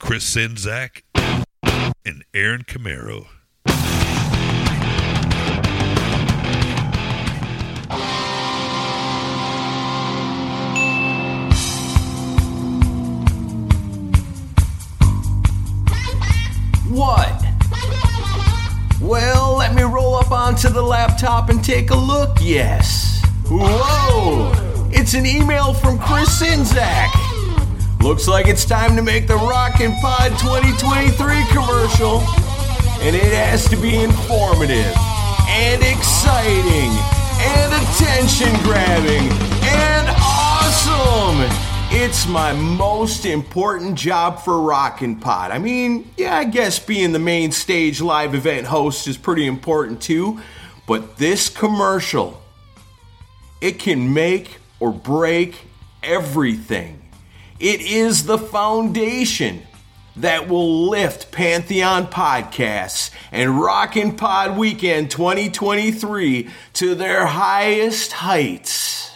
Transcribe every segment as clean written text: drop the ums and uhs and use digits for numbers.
Chris Czynszak and Aaron Camaro. What? Well, let me roll up onto the laptop and take a look, yes. Whoa! It's an email from Chris Czynszak. Looks like it's time to make the Rockin' Pod 2023 commercial. And it has to be informative, and exciting, and attention-grabbing, and awesome! It's my most important job for Rockin' Pod. I mean, yeah, I guess being the main stage live event host is pretty important too, but this commercial, it can make or break everything. It is the foundation that will lift Pantheon Podcasts and Rockin' Pod Weekend 2023 to their highest heights.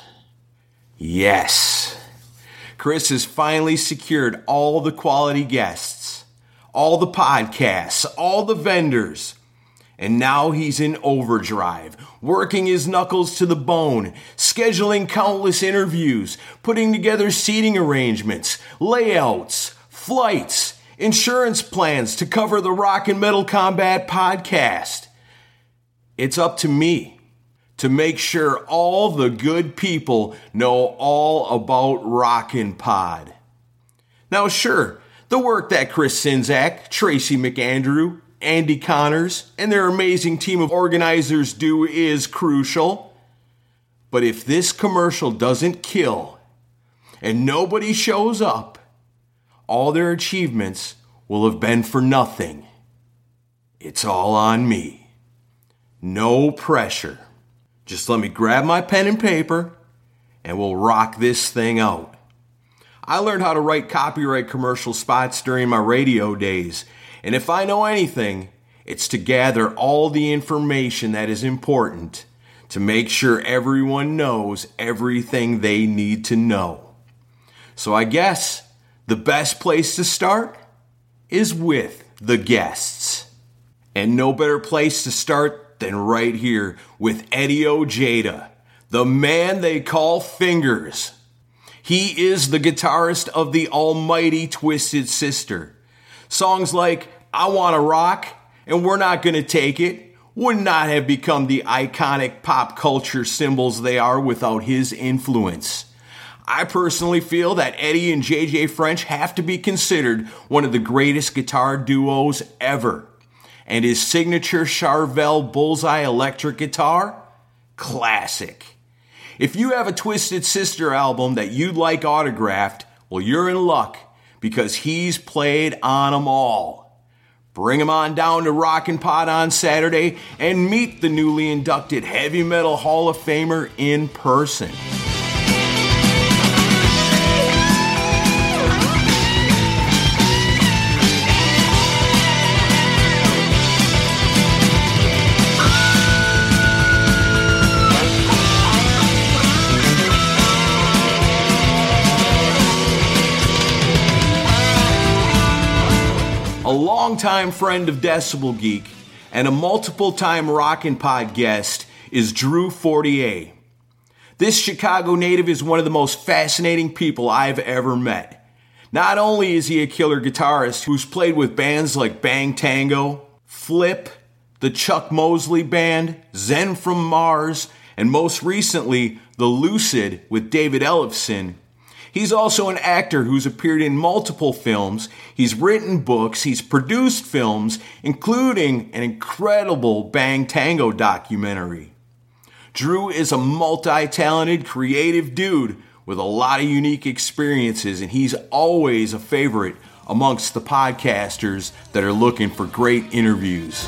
Yes. Chris has finally secured all the quality guests, all the podcasts, all the vendors, and now he's in overdrive, working his knuckles to the bone, scheduling countless interviews, putting together seating arrangements, layouts, flights, insurance plans to cover the Rock and Metal Combat podcast. It's up to me to make sure all the good people know all about Rockin' Pod. Now, sure, the work that Chris Czynszak, Tracy McAndrew, Andy Connors, and their amazing team of organizers do is crucial. But if this commercial doesn't kill and nobody shows up, all their achievements will have been for nothing. It's all on me. No pressure. Just let me grab my pen and paper, and we'll rock this thing out. I learned how to write copyright commercial spots during my radio days, and if I know anything, it's to gather all the information that is important to make sure everyone knows everything they need to know. So I guess the best place to start is with the guests. And no better place to start than right here with Eddie Ojeda, the man they call Fingers. He is the guitarist of the almighty Twisted Sister. Songs like I Wanna Rock and We're Not Gonna Take It would not have become the iconic pop culture symbols they are without his influence. I personally feel that Eddie and JJ French have to be considered one of the greatest guitar duos ever. And his signature Charvel Bullseye electric guitar, classic. If you have a Twisted Sister album that you'd like autographed, well, you're in luck because he's played on them all. Bring him on down to Rockin' Pod on Saturday and meet the newly inducted Heavy Metal Hall of Famer in person. A longtime friend of Decibel Geek and a multiple-time Rockin' Pod guest is Drew Fortier. This Chicago native is one of the most fascinating people I've ever met. Not only is he a killer guitarist who's played with bands like Bang Tango, Flip, the Chuck Mosley Band, Zen from Mars, and most recently, The Lucid with David Ellefson, he's also an actor who's appeared in multiple films, he's written books, he's produced films, including an incredible Bang Tango documentary. Drew is a multi-talented, creative dude with a lot of unique experiences, and he's always a favorite amongst the podcasters that are looking for great interviews.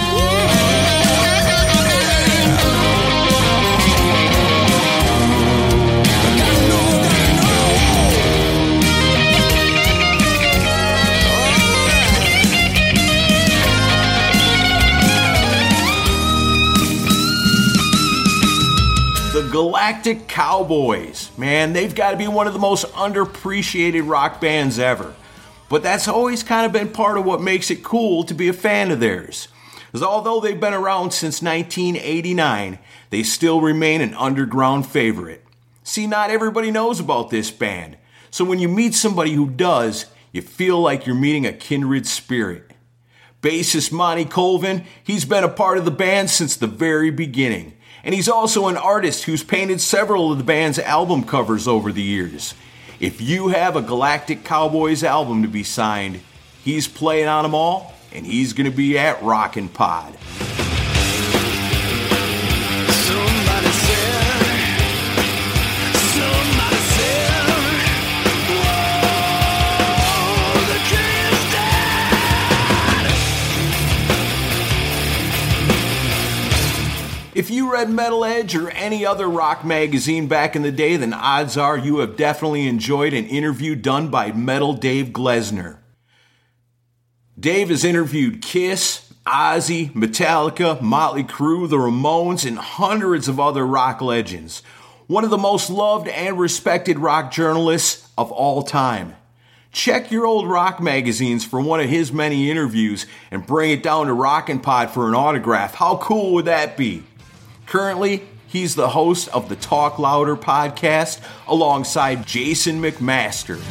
Galactic Cowboys. Man, they've got to be one of the most underappreciated rock bands ever. But that's always kind of been part of what makes it cool to be a fan of theirs. Because although they've been around since 1989, they still remain an underground favorite. See, not everybody knows about this band, so when you meet somebody who does, you feel like you're meeting a kindred spirit. Bassist Monty Colvin, he's been a part of the band since the very beginning. And he's also an artist who's painted several of the band's album covers over the years. If you have a Galactic Cowboys album to be signed, he's playing on them all, and he's going to be at Rockin' Pod. If you read Metal Edge or any other rock magazine back in the day, then odds are you have definitely enjoyed an interview done by Metal Dave Glesner. Dave has interviewed Kiss, Ozzy, Metallica, Motley Crue, the Ramones, and hundreds of other rock legends. One of the most loved and respected rock journalists of all time. Check your old rock magazines for one of his many interviews and bring it down to Rockin' Pod for an autograph. How cool would that be? Currently, he's the host of the Talk Louder podcast alongside Jason McMaster.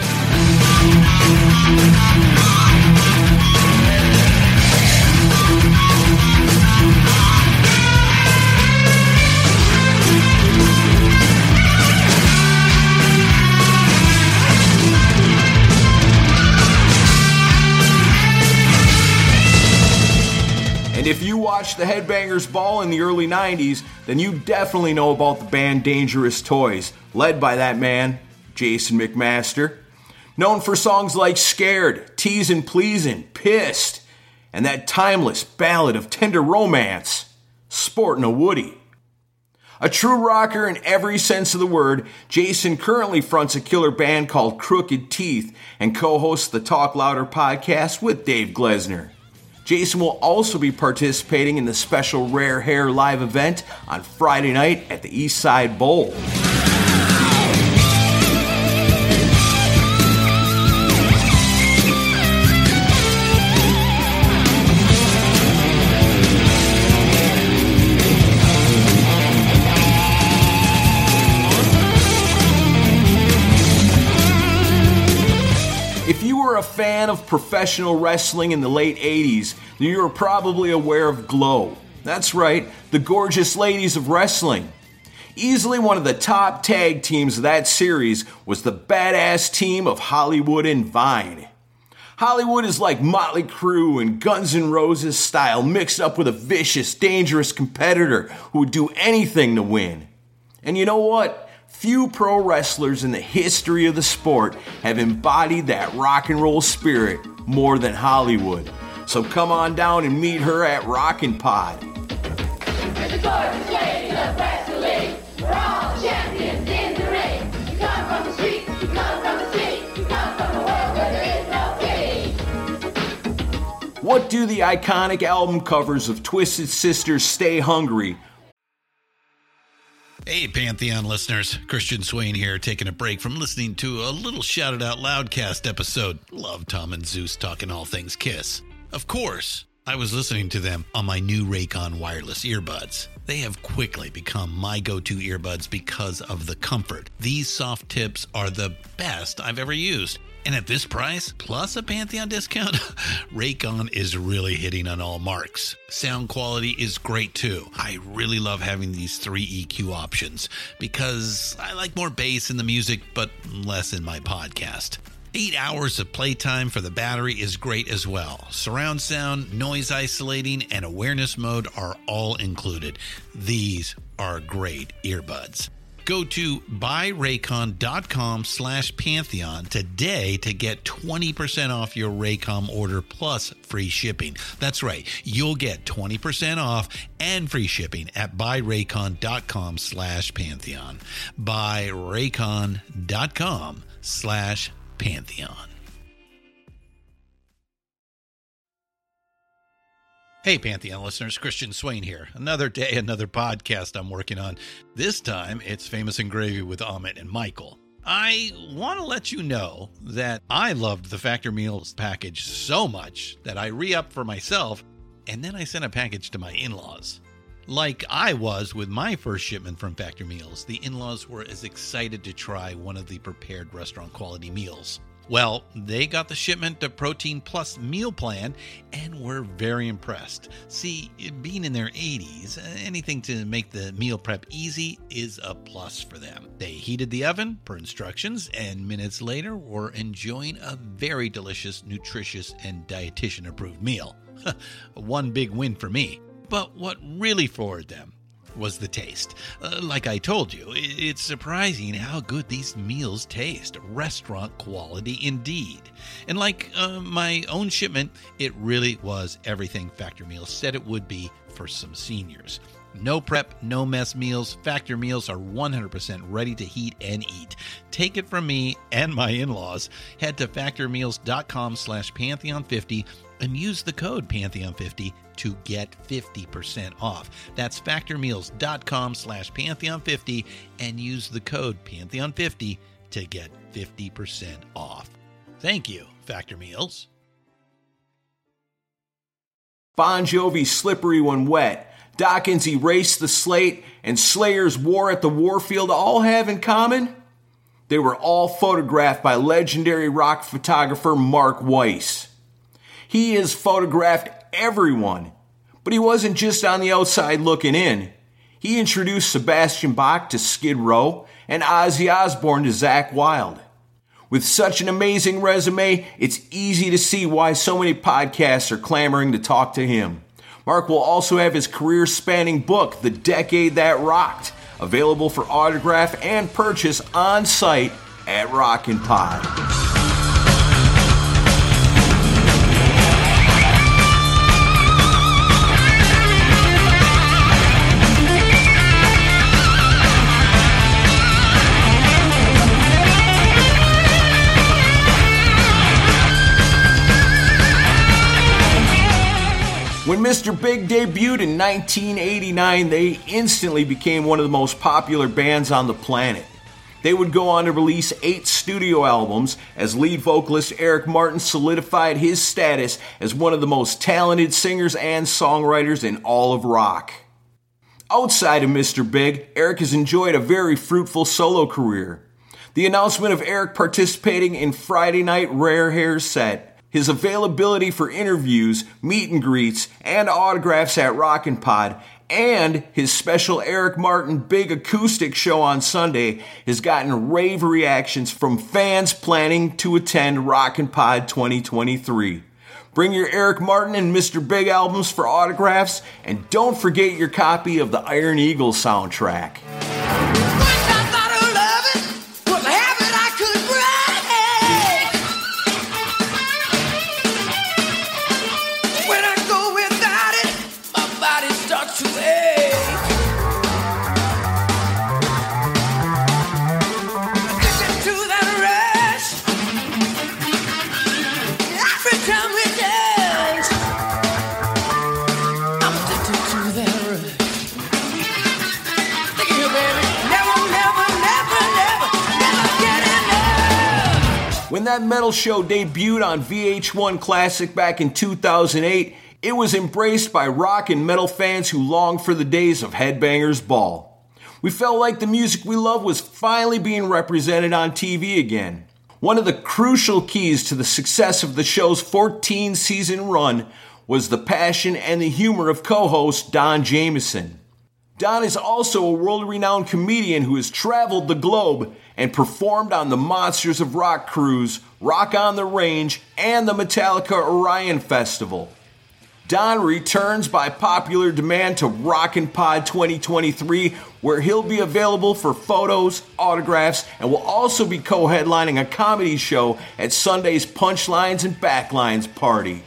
And if you watched the Headbangers Ball in the early 90s, then you definitely know about the band Dangerous Toys, led by that man, Jason McMaster. Known for songs like Scared, Teasin' Pleasin', Pissed, and that timeless ballad of tender romance, Sportin' a Woody. A true rocker in every sense of the word, Jason currently fronts a killer band called Crooked Teeth and co-hosts the Talk Louder podcast with Dave Glesner. Jason will also be participating in the special Rare Hair live event on Friday night at the Eastside Bowl. If you were a fan of professional wrestling in the late 80s, then you are probably aware of Glow. That's right, the gorgeous ladies of wrestling. Easily one of the top tag teams of that series was the badass team of Hollywood and Vine. Hollywood is like Motley Crue and Guns N' Roses style mixed up with a vicious, dangerous competitor who would do anything to win. And you know what? Few pro wrestlers in the history of the sport have embodied that rock and roll spirit more than Hollywood. So come on down and meet her at Rockin' Pod. The gorgeous ladies of wrestling, we're all champions in the ring. You come from the street, you come from the city, you come from a world where there is no king. What do the iconic album covers of Twisted Sister's Stay Hungry? Hey, Pantheon listeners. Christian Swain here, taking a break from listening to a little Shout It Out Loudcast episode. Love Tom and Zeus talking all things Kiss. Of course, I was listening to them on my new Raycon wireless earbuds. They have quickly become my go-to earbuds because of the comfort. These soft tips are the best I've ever used. And at this price, plus a Pantheon discount, Raycon is really hitting on all marks. Sound quality is great too. I really love having these 3 EQ options because I like more bass in the music, but less in my podcast. 8 hours of playtime for the battery is great as well. Surround sound, noise isolating, and awareness mode are all included. These are great earbuds. Go to buyraycon.com/Pantheon today to get 20% off your Raycom order plus free shipping. That's right. You'll get 20% off and free shipping at buyraycon.com/Pantheon. buyraycon.com/Pantheon. Hey, Pantheon listeners, Christian Swain here. Another day, another podcast I'm working on. This time, it's Famous and Gravy with Amit and Michael. I want to let you know that I loved the Factor Meals package so much that I re-upped for myself, and then I sent a package to my in-laws. Like I was with my first shipment from Factor Meals, the in-laws were as excited to try one of the prepared restaurant quality meals. Well, they got the shipment of Protein Plus meal plan and were very impressed. See, being in their 80s, anything to make the meal prep easy is a plus for them. They heated the oven per instructions, and minutes later were enjoying a very delicious, nutritious, and dietitian-approved meal. One big win for me. But what really floored them was the taste. Like I told you, it's surprising how good these meals taste. Restaurant quality indeed. And like my own shipment, it really was everything Factor Meals said it would be for some seniors. No prep, no mess meals. Factor Meals are 100% ready to heat and eat. Take it from me and my in-laws. Head to factormeals.com/Pantheon50 and use the code Pantheon50 to get 50% off. That's factormeals.com/Pantheon50 and use the code Pantheon50 to get 50% off. Thank you, Factor Meals. Bon Jovi's Slippery When Wet, Dawkins' Erase the Slate, and Slayer's War at the Warfield all have in common? They were all photographed by legendary rock photographer Mark Weiss. He has photographed everyone, but he wasn't just on the outside looking in. He introduced Sebastian Bach to Skid Row and Ozzy Osbourne to Zakk Wylde. With such an amazing resume, it's easy to see why so many podcasts are clamoring to talk to him. Mark will also have his career-spanning book, The Decade That Rocked, available for autograph and purchase on site at Rockin' Pod. When Mr. Big debuted in 1989, they instantly became one of the most popular bands on the planet. They would go on to release 8 studio albums as lead vocalist Eric Martin solidified his status as one of the most talented singers and songwriters in all of rock. Outside of Mr. Big, Eric has enjoyed a very fruitful solo career. The announcement of Eric participating in Friday Night Rare Hair's set, his availability for interviews, meet and greets, and autographs at Rockin' Pod, and his special Eric Martin Big Acoustic show on Sunday has gotten rave reactions from fans planning to attend Rockin' Pod 2023. Bring your Eric Martin and Mr. Big albums for autographs, and don't forget your copy of the Iron Eagle soundtrack. When that metal show debuted on VH1 Classic back in 2008, it was embraced by rock and metal fans who longed for the days of Headbangers Ball. We felt like the music we love was finally being represented on TV again. One of the crucial keys to the success of the show's 14-season run was the passion and the humor of co-host Don Jamieson. Don is also a world-renowned comedian who has traveled the globe and performed on the Monsters of Rock cruise, Rock on the Range, and the Metallica Orion Festival. Don returns by popular demand to Rockin' Pod 2023, where he'll be available for photos, autographs, and will also be co-headlining a comedy show at Sunday's Punchlines and Backlines party.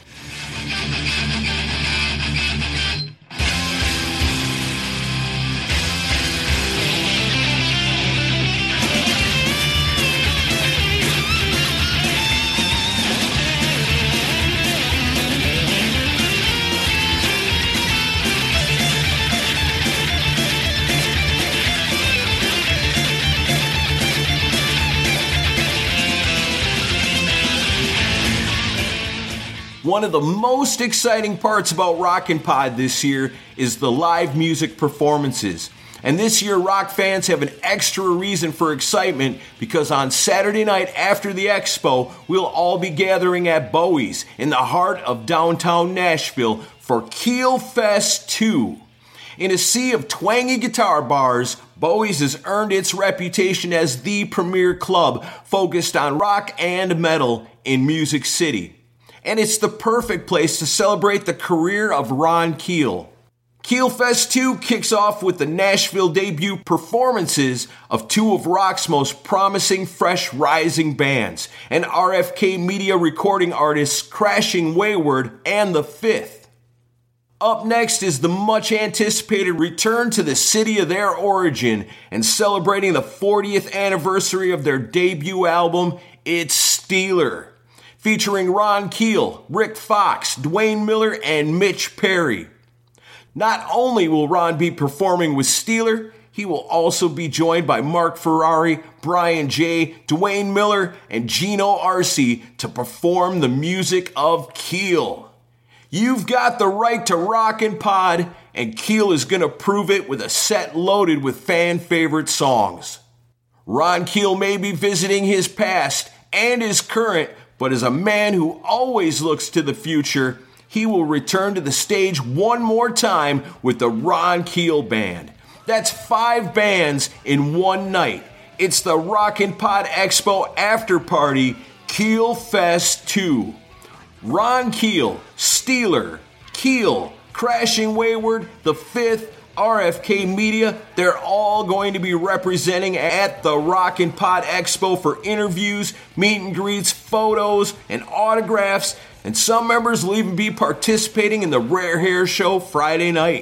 One of the most exciting parts about Rockin' Pod this year is the live music performances. And this year, rock fans have an extra reason for excitement because on Saturday night after the expo, we'll all be gathering at Bowie's in the heart of downtown Nashville for Keel Fest 2. In a sea of twangy guitar bars, Bowie's has earned its reputation as the premier club focused on rock and metal in Music City. And it's the perfect place to celebrate the career of Ron Keel. Keel Fest 2 kicks off with the Nashville debut performances of two of rock's most promising fresh rising bands, and RFK Media recording artists Crashing Wayward and The Fifth. Up next is the much anticipated return to the city of their origin and celebrating the 40th anniversary of their debut album, It's Steeler, featuring Ron Keel, Rick Fox, Dwayne Miller, and Mitch Perry. Not only will Ron be performing with Steeler, he will also be joined by Mark Ferrari, Brian J., Dwayne Miller, and Gino Arce to perform the music of Keel. You've got the right to Rockin' Pod, and Keel is going to prove it with a set loaded with fan-favorite songs. Ron Keel may be visiting his past and his current, but as a man who always looks to the future, he will return to the stage one more time with the Ron Keel Band. That's 5 bands in one night. It's the Rockin' Pod Expo After Party, Keel Fest 2. Ron Keel, Steeler, Keel, Crashing Wayward, The Fifth, RFK Media, they're all going to be representing at the Rockin' Pod Expo for interviews, meet and greets, photos, and autographs, and some members will even be participating in the Rare Hair Show Friday night.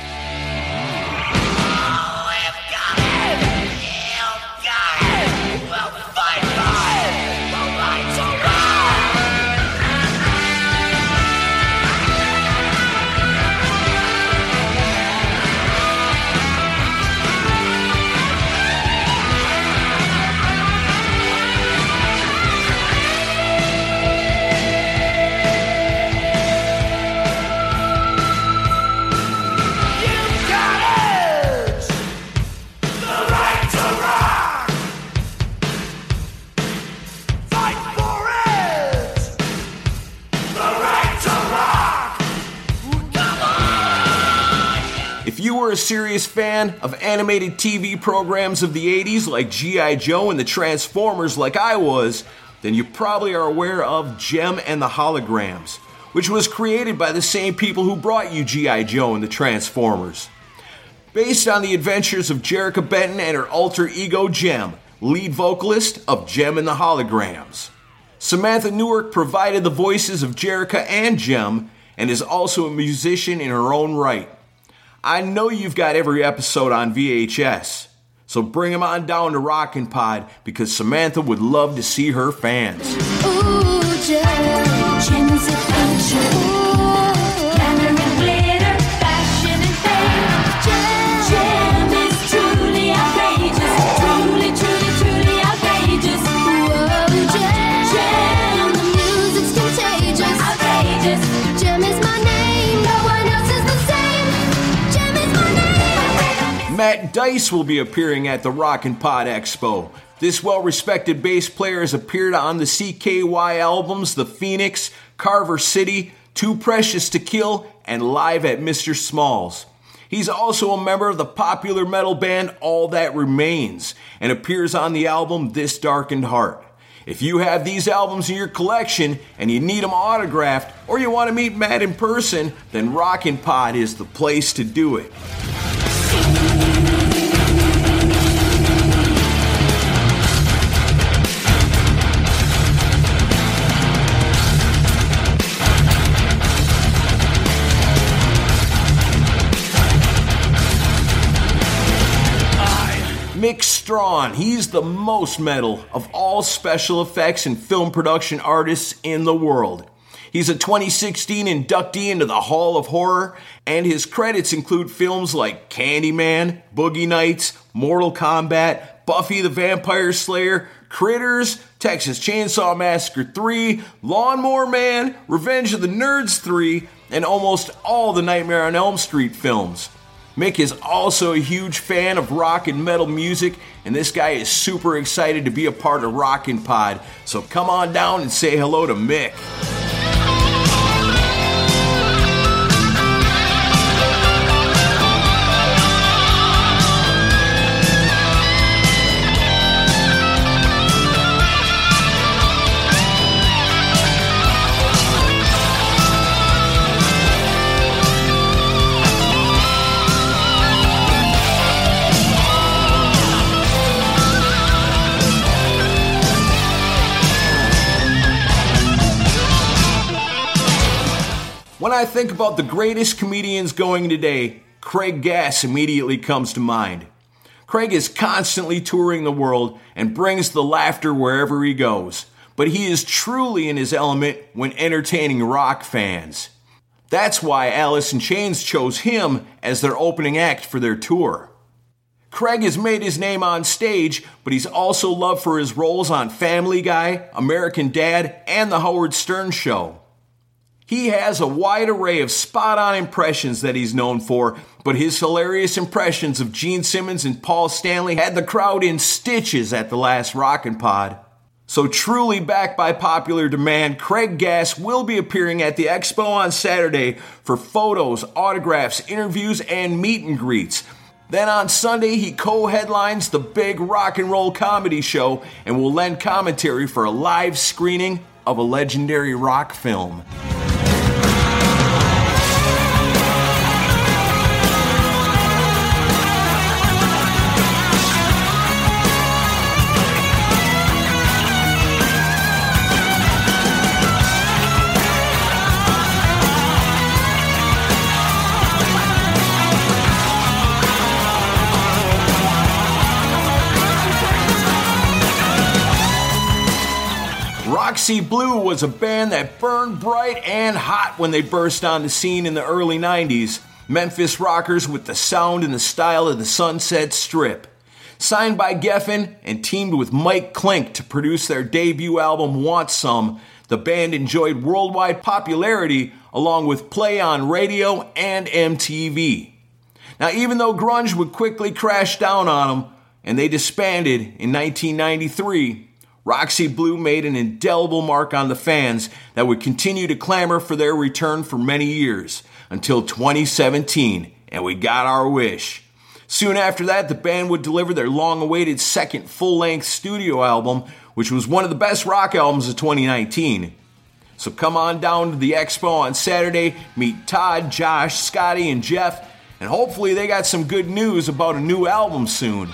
If you were a serious fan of animated TV programs of the 80s like G.I. Joe and the Transformers like I was, then you probably are aware of Jem and the Holograms, which was created by the same people who brought you G.I. Joe and the Transformers. Based on the adventures of Jerrica Benton and her alter ego Jem, lead vocalist of Jem and the Holograms. Samantha Newark provided the voices of Jerrica and Jem and is also a musician in her own right. I know you've got every episode on VHS, so bring them on down to Rockin' Pod because Samantha would love to see her fans. Ooh, Jem is adventure. Ooh, glamour and glitter, fashion and fame. Jem is truly outrageous. Truly, truly, truly outrageous. Whoa, Jem, the music's contagious. Outrageous. Jem is my name, no one else is the same. Jem is my name. Matt Dice will be appearing at the Rockin' Pod Expo. This well-respected bass player has appeared on the CKY albums The Phoenix, Carver City, Too Precious to Kill, and live at Mr. Smalls. He's also a member of the popular metal band All That Remains and appears on the album This Darkened Heart. If you have these albums in your collection and you need them autographed or you want to meet Matt in person, then Rockin' Pod is the place to do it. Mick Strawn, he's the most metal of all special effects and film production artists in the world. He's a 2016 inductee into the Hall of Horror, and his credits include films like Candyman, Boogie Nights, Mortal Kombat, Buffy the Vampire Slayer, Critters, Texas Chainsaw Massacre 3, Lawnmower Man, Revenge of the Nerds 3, and almost all the Nightmare on Elm Street films. Mick is also a huge fan of rock and metal music, and this guy is super excited to be a part of Rockin' Pod, so come on down and say hello to Mick. When I think about the greatest comedians going today, Craig Gass immediately comes to mind. Craig is constantly touring the world and brings the laughter wherever he goes, but he is truly in his element when entertaining rock fans. That's why Alice in Chains chose him as their opening act for their tour. Craig has made his name on stage, but he's also loved for his roles on Family Guy, American Dad, and The Howard Stern Show. He has a wide array of spot-on impressions that he's known for, but his hilarious impressions of Gene Simmons and Paul Stanley had the crowd in stitches at the last Rockin' Pod. So truly backed by popular demand, Craig Gass will be appearing at the Expo on Saturday for photos, autographs, interviews, and meet and greets. Then on Sunday, he co-headlines the big rock and roll comedy show and will lend commentary for a live screening of a legendary rock film. Roxy Blue was a band that burned bright and hot when they burst on the scene in the early 90s. Memphis rockers with the sound and the style of the Sunset Strip. Signed by Geffen and teamed with Mike Klink to produce their debut album Want Some, the band enjoyed worldwide popularity along with play on radio and MTV. Now, even though grunge would quickly crash down on them and they disbanded in 1993, Roxy Blue made an indelible mark on the fans that would continue to clamor for their return for many years, until 2017, and we got our wish. Soon after that, the band would deliver their long-awaited second full-length studio album, which was one of the best rock albums of 2019. So come on down to the Expo on Saturday, meet Todd, Josh, Scotty, and Jeff, and hopefully they got some good news about a new album soon.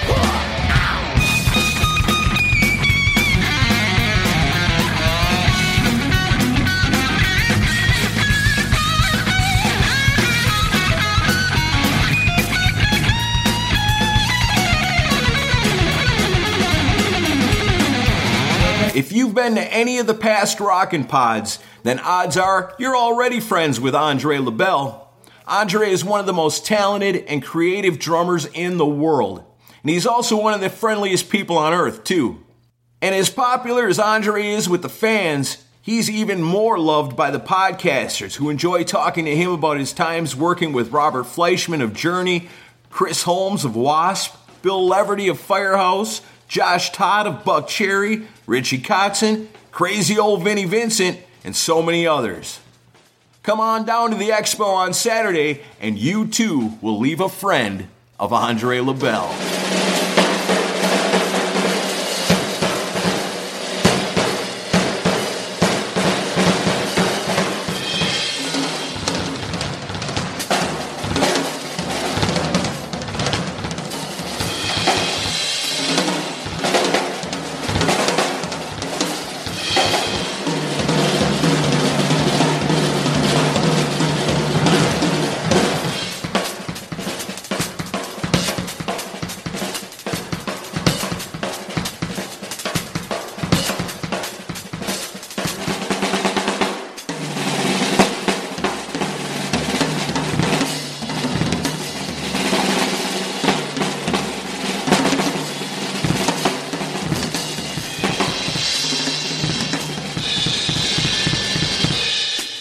If you've been to any of the past Rockin' Pods, then odds are you're already friends with Andre LaBelle. Andre is one of the most talented and creative drummers in the world, and he's also one of the friendliest people on earth, too. And as popular as Andre is with the fans, he's even more loved by the podcasters who enjoy talking to him about his times working with Robert Fleischman of Journey, Chris Holmes of Wasp, Bill Leverty of Firehouse, Josh Todd of Buck Cherry, Richie Kotzen, crazy old Vinnie Vincent, and so many others. Come on down to the Expo on Saturday, and you too will leave a friend of Andre LaBelle.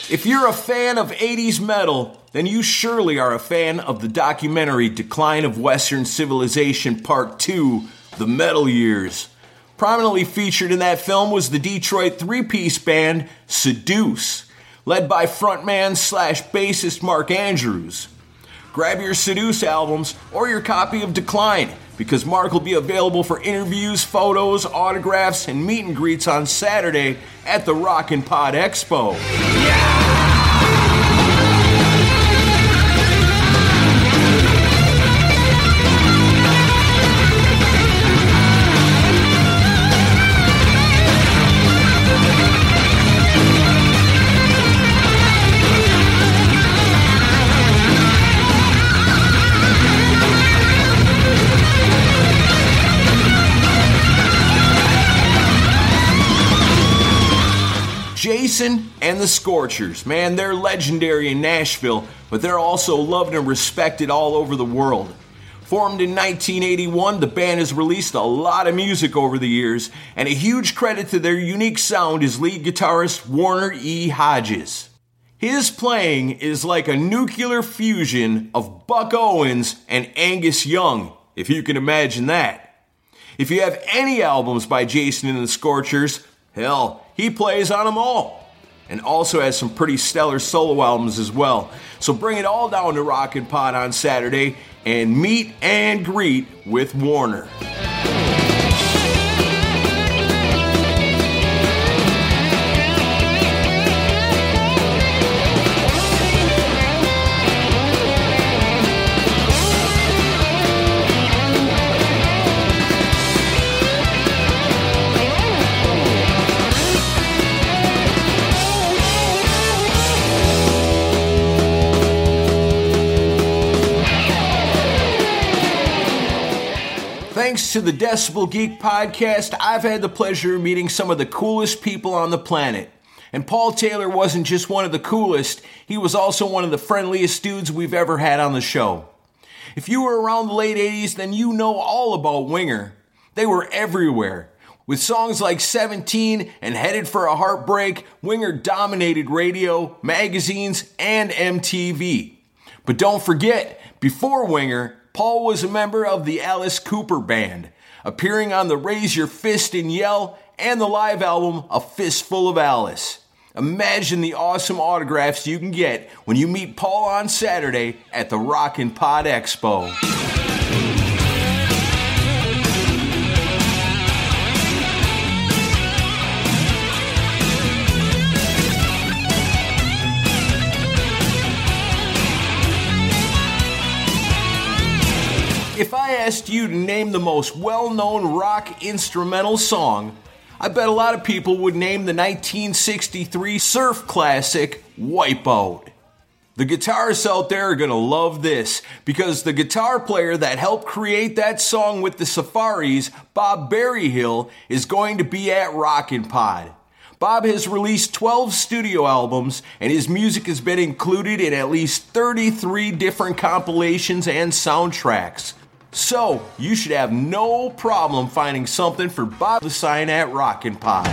If you're a fan of 80s metal, then you surely are a fan of the documentary Decline of Western Civilization Part 2, The Metal Years. Prominently featured in that film was the Detroit three-piece band Seduce, led by frontman/bassist Mark Andrews. Grab your Seduce albums or your copy of Decline, because Mark will be available for interviews, photos, autographs, and meet and greets on Saturday at the Rockin' Pod Expo. Jason and the Scorchers, man, they're legendary in Nashville, but they're also loved and respected all over the world. Formed in 1981, the band has released a lot of music over the years, and a huge credit to their unique sound is lead guitarist Warner E. Hodges. His playing is like a nuclear fusion of Buck Owens and Angus Young, if you can imagine that. If you have any albums by Jason and the Scorchers, hell, he plays on them all, and also has some pretty stellar solo albums as well. So bring it all down to Rockin' Pod on Saturday and meet and greet with Warner. Thanks to the Decibel Geek podcast, I've had the pleasure of meeting some of the coolest people on the planet. And Paul Taylor wasn't just one of the coolest, he was also one of the friendliest dudes we've ever had on the show. If you were around the late 80s, then you know all about Winger. They were everywhere. With songs like 17 and Headed for a Heartbreak, Winger dominated radio, magazines, and MTV. But don't forget, before Winger, Paul was a member of the Alice Cooper Band, appearing on the Raise Your Fist and Yell and the live album A Fistful of Alice. Imagine the awesome autographs you can get when you meet Paul on Saturday at the Rockin' Pod Expo. If I asked you to name the most well-known rock instrumental song, I bet a lot of people would name the 1963 surf classic, Wipeout. The guitarists out there are going to love this, because the guitar player that helped create that song with the Safaris, Bob Berryhill, is going to be at Rockin' Pod. Bob has released 12 studio albums, and his music has been included in at least 33 different compilations and soundtracks. So, you should have no problem finding something for Bob to sign at Rockin' Pod.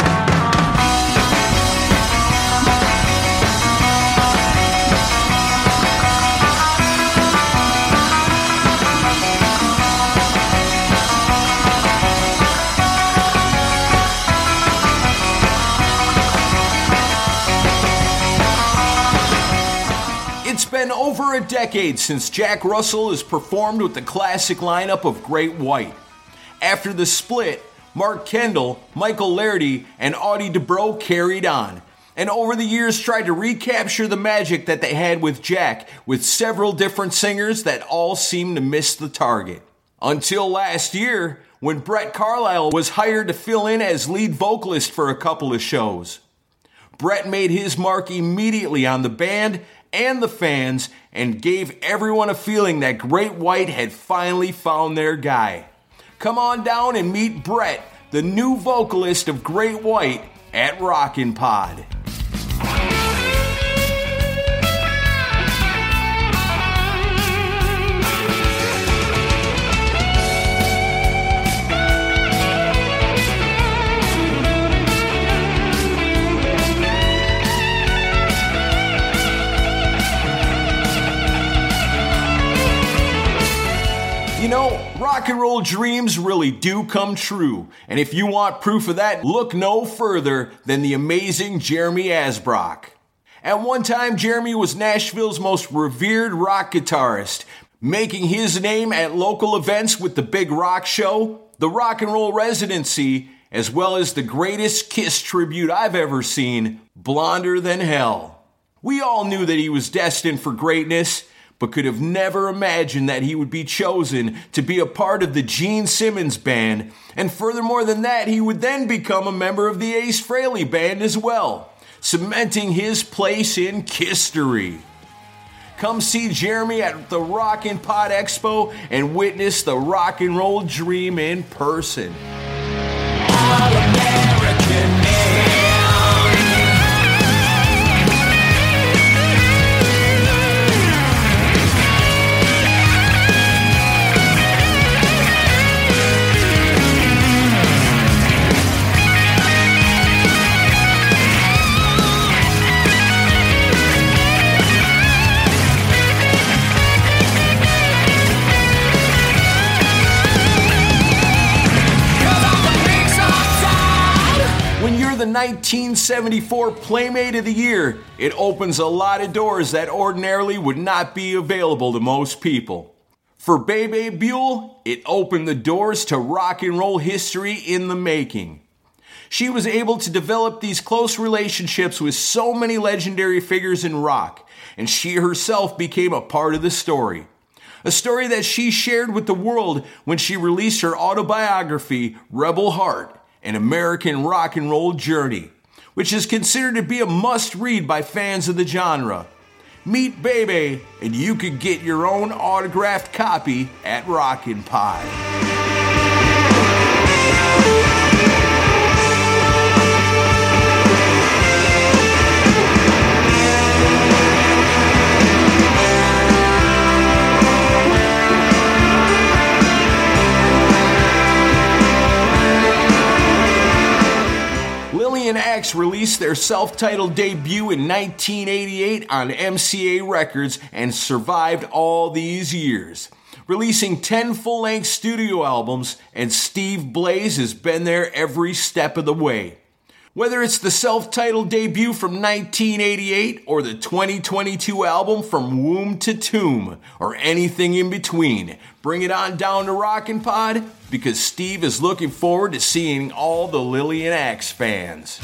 It's been over a decade since Jack Russell has performed with the classic lineup of Great White. After the split, Mark Kendall, Michael Lairdy, and Audie Dubrow carried on, and over the years tried to recapture the magic that they had with Jack, with several different singers that all seemed to miss the target. Until last year, when Brett Carlisle was hired to fill in as lead vocalist for a couple of shows. Brett made his mark immediately on the band and the fans, and gave everyone a feeling that Great White had finally found their guy. Come on down and meet Brett, the new vocalist of Great White, at Rockin' Pod. Rock and roll dreams really do come true, and if you want proof of that, look no further than the amazing Jeremy Asbrock. At one time, Jeremy was Nashville's most revered rock guitarist, making his name at local events with the Big Rock Show, the Rock and Roll Residency, as well as the greatest Kiss tribute I've ever seen, Blonder Than Hell. We all knew that he was destined for greatness, but could have never imagined that he would be chosen to be a part of the Gene Simmons Band, and furthermore than that, he would then become a member of the Ace Frehley Band as well, cementing his place in Kisstory. Come see Jeremy at the Rockin' Pod Expo and witness the rock and roll dream in person. All-American Man. The 1974 Playmate of the Year, it opens a lot of doors that ordinarily would not be available to most people. For Bebe Buell, it opened the doors to rock and roll history in the making. She was able to develop these close relationships with so many legendary figures in rock, and she herself became a part of the story. A story that she shared with the world when she released her autobiography, Rebel Heart, An American Rock and Roll Journey, which is considered to be a must-read by fans of the genre. Meet Bebe, and you could get your own autographed copy at Rockin' Pod. Lillian Axe released their self-titled debut in 1988 on MCA Records and survived all these years, releasing 10 full-length studio albums, and Steve Blaze has been there every step of the way. Whether it's the self-titled debut from 1988 or the 2022 album From Womb to Tomb, or anything in between, bring it on down to Rockin' Pod, because Steve is looking forward to seeing all the Lillian Axe fans.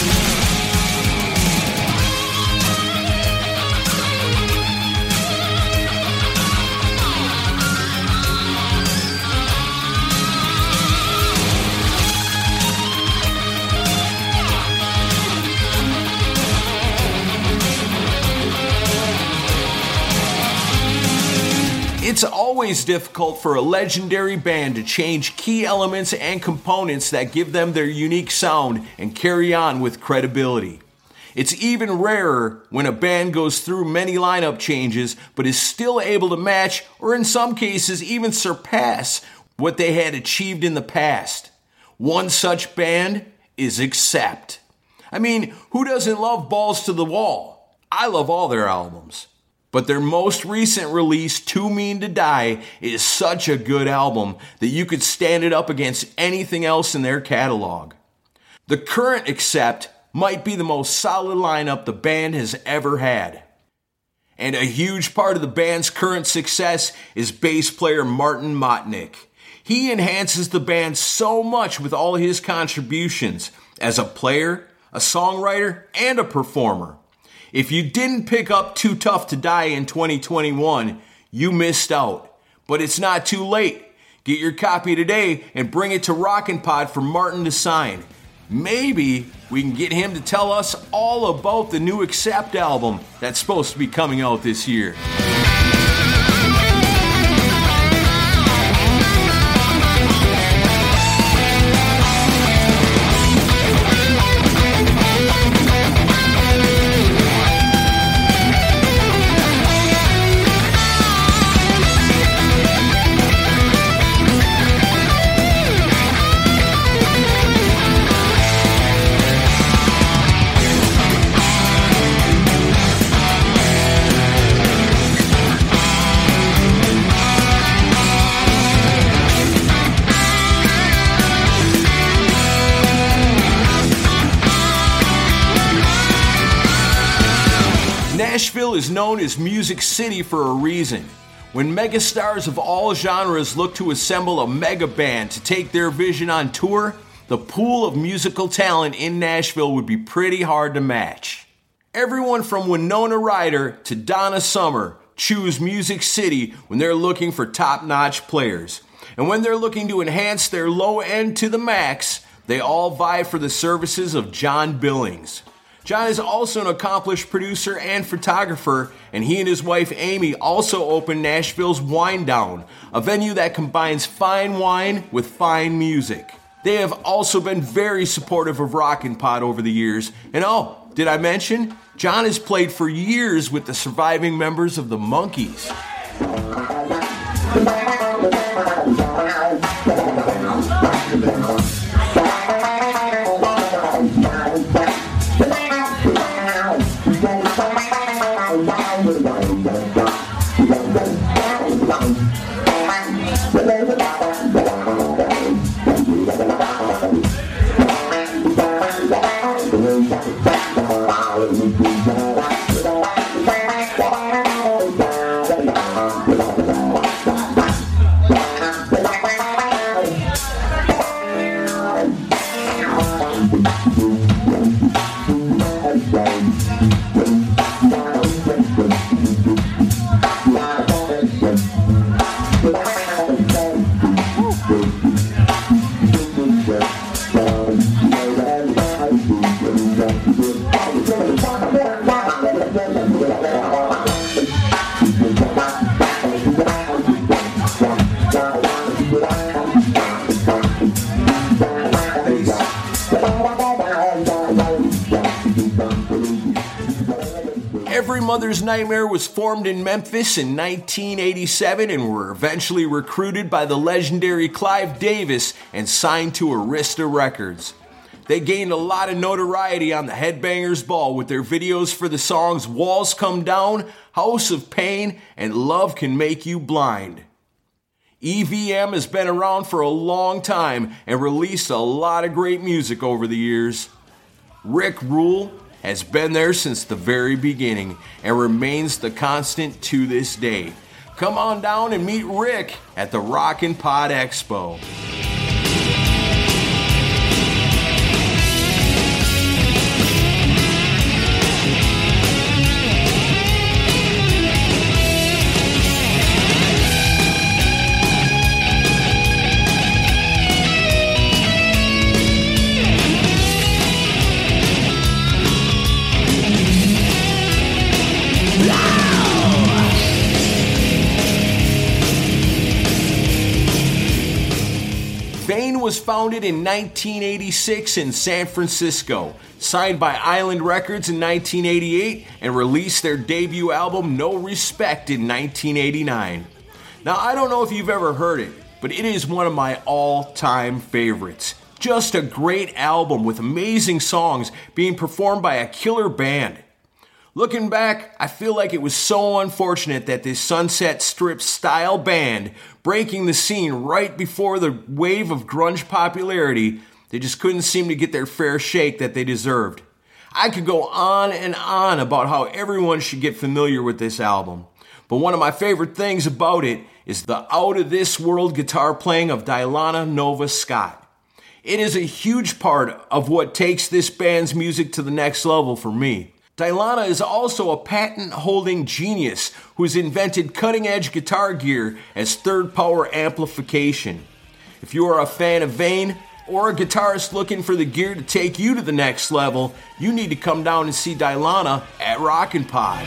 It's always difficult for a legendary band to change key elements and components that give them their unique sound and carry on with credibility. It's even rarer when a band goes through many lineup changes but is still able to match, or in some cases even surpass, what they had achieved in the past. One such band is Accept. I mean, who doesn't love Balls to the Wall? I love all their albums. But their most recent release, Too Mean to Die, is such a good album that you could stand it up against anything else in their catalog. The current Accept might be the most solid lineup the band has ever had. And a huge part of the band's current success is bass player Martin Motnick. He enhances the band so much with all his contributions as a player, a songwriter, and a performer. If you didn't pick up Too Tough to Die in 2021, you missed out. But it's not too late. Get your copy today and bring it to Rockin' Pod for Martin to sign. Maybe we can get him to tell us all about the new Accept album that's supposed to be coming out this year. Nashville is known as Music City for a reason. When megastars of all genres look to assemble a mega band to take their vision on tour, the pool of musical talent in Nashville would be pretty hard to match. Everyone from Winona Ryder to Donna Summer choose Music City when they're looking for top-notch players. And when they're looking to enhance their low end to the max, they all vie for the services of John Billings. John is also an accomplished producer and photographer, and he and his wife Amy also opened Nashville's Wine Down, a venue that combines fine wine with fine music. They have also been very supportive of Rockin' Pod over the years, and did I mention? John has played for years with the surviving members of the Monkees. Every Mother's Nightmare was formed in Memphis in 1987 and were eventually recruited by the legendary Clive Davis and signed to Arista Records. They gained a lot of notoriety on the Headbangers Ball with their videos for the songs Walls Come Down, House of Pain, and Love Can Make You Blind. EVM has been around for a long time and released a lot of great music over the years. Rick Rule has been there since the very beginning and remains the constant to this day. Come on down and meet Rick at the Rockin' Pod Expo. Vane was founded in 1986 in San Francisco, signed by Island Records in 1988, and released their debut album No Respect in 1989. Now, I don't know if you've ever heard it, but it is one of my all-time favorites. Just a great album with amazing songs being performed by a killer band. Looking back, I feel like it was so unfortunate that this Sunset Strip style band, breaking the scene right before the wave of grunge popularity, they just couldn't seem to get their fair shake that they deserved. I could go on and on about how everyone should get familiar with this album, but one of my favorite things about it is the out-of-this-world guitar playing of Dylana Nova Scott. It is a huge part of what takes this band's music to the next level for me. Dylana is also a patent-holding genius who has invented cutting-edge guitar gear as third power amplification. If you are a fan of Vane or a guitarist looking for the gear to take you to the next level, you need to come down and see Dylana at Rockin' Pod.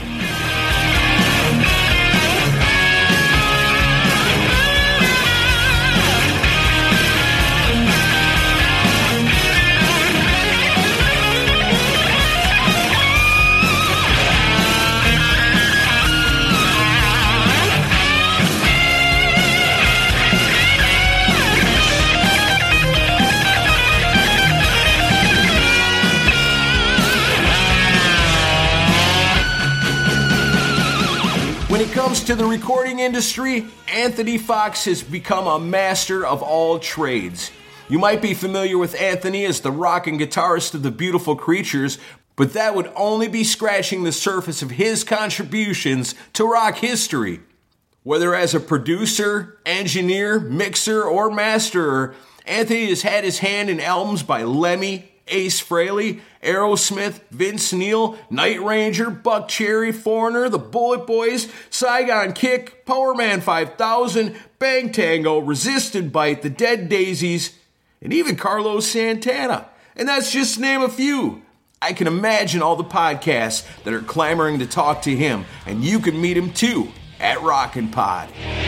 When it comes to the recording industry, Anthony Fox has become a master of all trades. You might be familiar with Anthony as the rockin' guitarist of the Beautiful Creatures, But that would only be scratching the surface of his contributions to rock history. Whether as a producer, engineer, mixer, or masterer, Anthony has had his hand in albums by Lemmy, Ace Frehley, Aerosmith, Vince Neil, Night Ranger, Buck Cherry, Foreigner, The Bullet Boys, Saigon Kick, Powerman 5000, Bang Tango, Resist and Bite, The Dead Daisies, and even Carlos Santana. And that's just to name a few. I can imagine all the podcasts that are clamoring to talk to him, and you can meet him too at Rockin' Pod.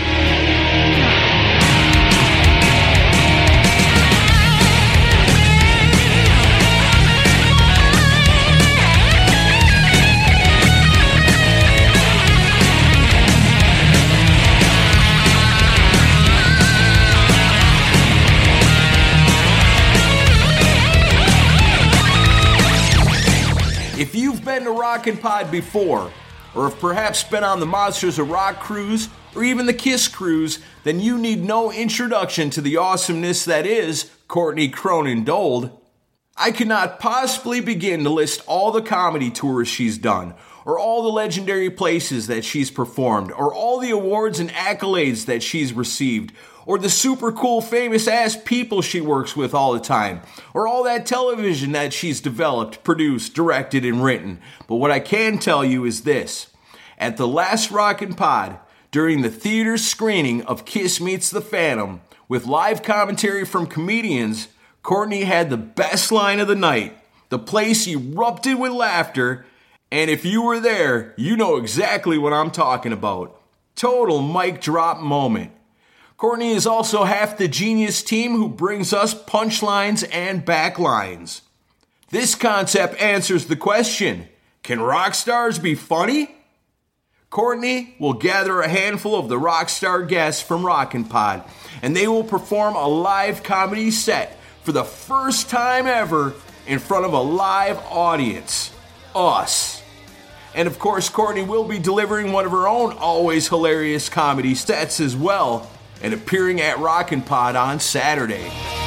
If you've been to Rockin' Pod before, or have perhaps been on the Monsters of Rock cruise, or even the Kiss cruise, then you need no introduction to the awesomeness that is Courtney Cronin Dold. I cannot possibly begin to list all the comedy tours she's done, or all the legendary places that she's performed, or all the awards and accolades that she's received, or the super cool famous ass people she works with all the time, or all that television that she's developed, produced, directed, and written. But what I can tell you is this. At the last Rockin' Pod, during the theater screening of Kiss Meets the Phantom, with live commentary from comedians, Courtney had the best line of the night. The place erupted with laughter, and if you were there, you know exactly what I'm talking about. Total mic drop moment. Courtney is also half the genius team who brings us punchlines and backlines. This concept answers the question, can rock stars be funny? Courtney will gather a handful of the rock star guests from Rockin' Pod, and they will perform a live comedy set for the first time ever in front of a live audience. Us. And of course, Courtney will be delivering one of her own always hilarious comedy sets as well, and appearing at Rockin' Pod on Saturday.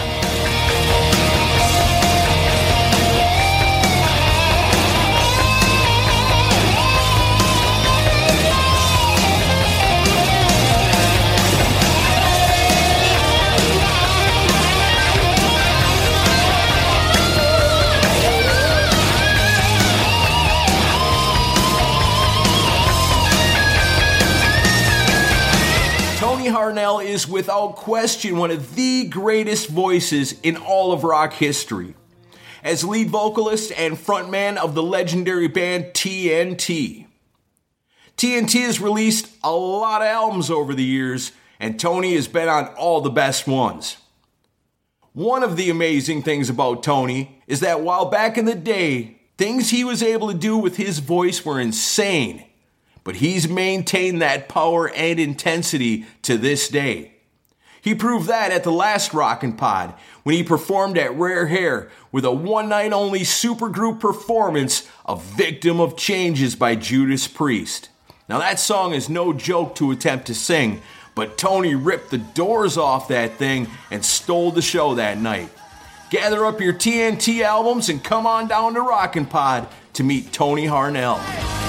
Tony Harnell is without question one of the greatest voices in all of rock history. As lead vocalist and frontman of the legendary band TNT. TNT has released a lot of albums over the years, and Tony has been on all the best ones. One of the amazing things about Tony is that while back in the day, things he was able to do with his voice were insane. But he's maintained that power and intensity to this day. He proved that at the last Rockin' Pod when he performed at Rare Hair with a one-night-only supergroup performance of Victim of Changes by Judas Priest. Now that song is no joke to attempt to sing, but Tony ripped the doors off that thing and stole the show that night. Gather up your TNT albums and come on down to Rockin' Pod to meet Tony Harnell.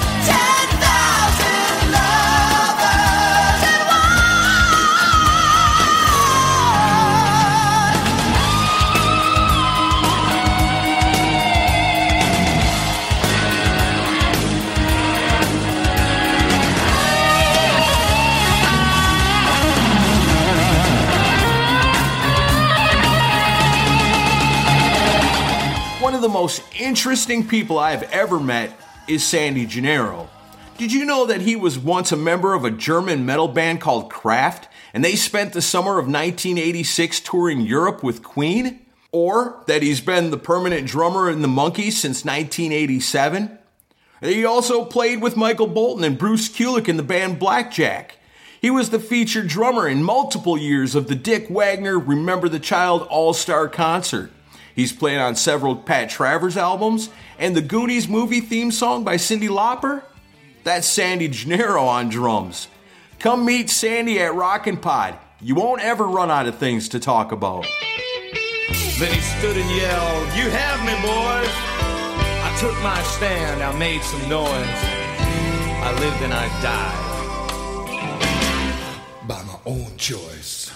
One of the most interesting people I have ever met is Sandy Gennaro. Did you know that he was once a member of a German metal band called Kraft, and they spent the summer of 1986 touring Europe with Queen? Or that he's been the permanent drummer in the Monkees since 1987? He also played with Michael Bolton and Bruce Kulick in the band Blackjack. He was the featured drummer in multiple years of the Dick Wagner Remember the Child All-Star Concert. He's played on several Pat Travers albums, and the Goonies movie theme song by Cyndi Lauper? That's Sandy Gennaro on drums. Come meet Sandy at Rockin' Pod. You won't ever run out of things to talk about. Then he stood and yelled, "You have me, boys. I took my stand, I made some noise. I lived and I died. By my own choice.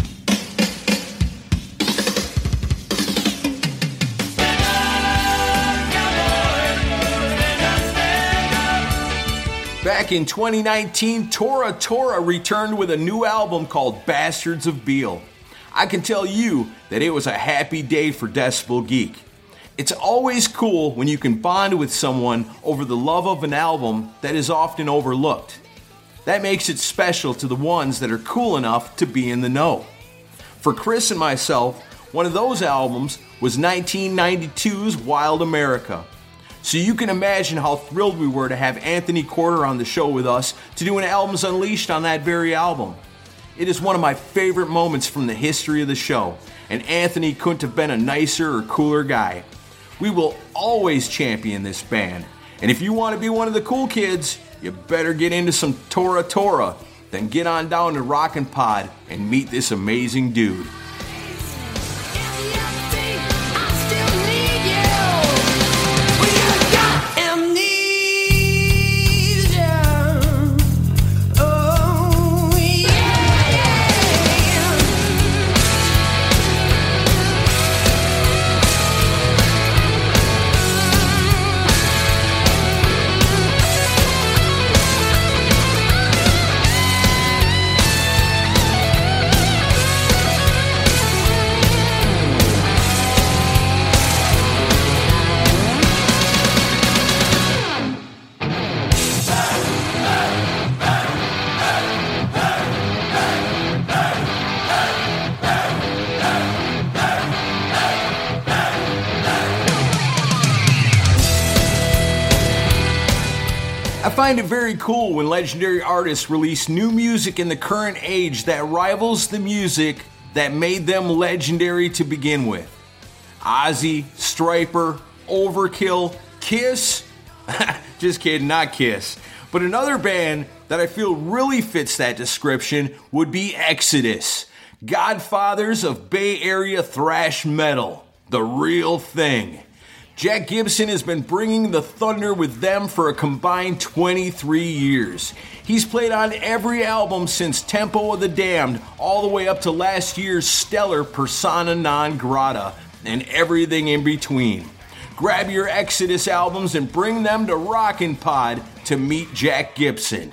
Back in 2019, Tora Tora returned with a new album called Bastards of Beale. I can tell you that it was a happy day for Decibel Geek. It's always cool when you can bond with someone over the love of an album that is often overlooked. That makes it special to the ones that are cool enough to be in the know. For Chris and myself, one of those albums was 1992's Wild America. So you can imagine how thrilled we were to have Anthony Corder on the show with us to do an Albums Unleashed on that very album. It is one of my favorite moments from the history of the show, and Anthony couldn't have been a nicer or cooler guy. We will always champion this band, and if you want to be one of the cool kids, you better get into some Tora Tora, then get on down to Rockin' Pod and meet this amazing dude. I find it very cool when legendary artists release new music in the current age that rivals the music that made them legendary to begin with. Ozzy, Stryper, Overkill, Kiss? Just kidding, not Kiss. But another band that I feel really fits that description would be Exodus, godfathers of Bay Area thrash metal, the real thing. Jack Gibson has been bringing the thunder with them for a combined 23 years. He's played on every album since Tempo of the Damned, all the way up to last year's stellar Persona Non Grata, and everything in between. Grab your Exodus albums and bring them to Rockin' Pod to meet Jack Gibson.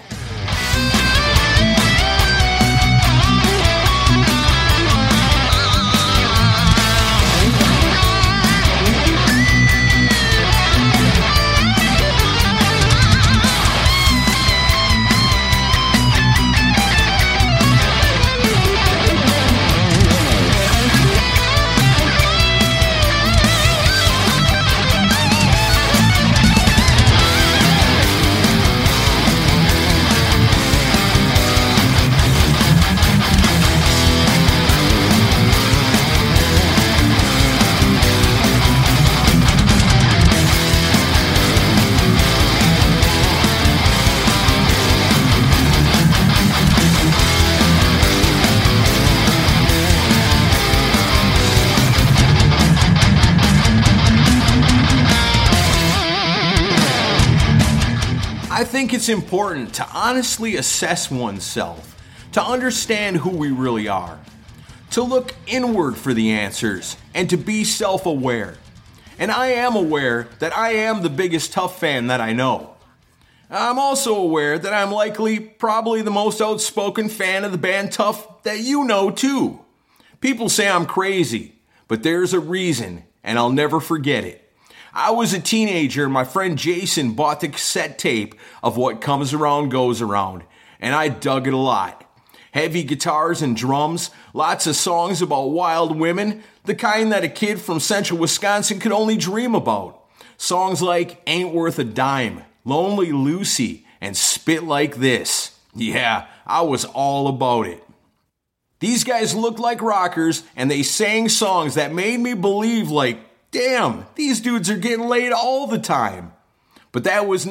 I think it's important to honestly assess oneself, to understand who we really are, to look inward for the answers, and to be self-aware. And I am aware that I am the biggest Tough fan that I know. I'm also aware that I'm probably the most outspoken fan of the band Tough that you know too. People say I'm crazy, but there's a reason, and I'll never forget it. I was a teenager and my friend Jason bought the cassette tape of What Comes Around Goes Around, and I dug it a lot. Heavy guitars and drums, lots of songs about wild women, the kind that a kid from central Wisconsin could only dream about. Songs like Ain't Worth a Dime, Lonely Lucy, and Spit Like This. Yeah, I was all about it. These guys looked like rockers and they sang songs that made me believe damn, these dudes are getting laid all the time. But that was